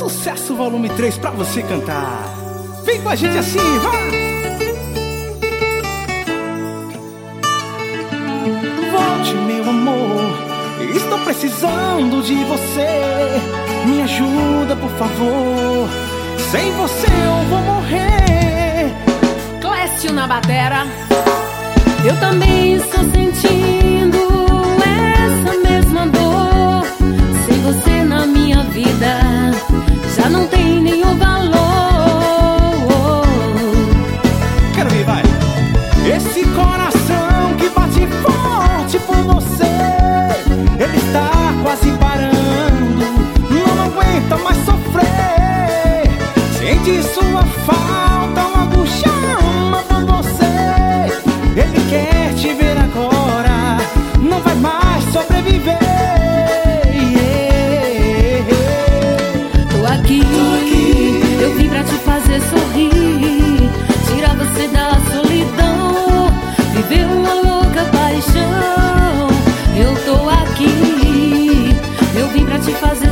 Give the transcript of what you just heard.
Sucesso volume 3 pra você cantar. Vem com a gente assim, vai! Volte, meu amor, estou precisando de você. Me ajuda, por favor. Sem você eu vou morrer. Clécio na batera. Eu também estou sentindo essa mesma dor. Sem você na minha vida já não tem nenhum valor. Quero ver, vai! Esse coração que bate forte por você, ele está quase parando, não aguenta mais sofrer. Sente sua falta, logo chama por você. Ele quer te ver agora, não vai mais sobreviver. Tô aqui, eu vim pra te fazer sorrir, tirar você da solidão, viver uma louca paixão. Eu tô aqui, eu vim pra te fazer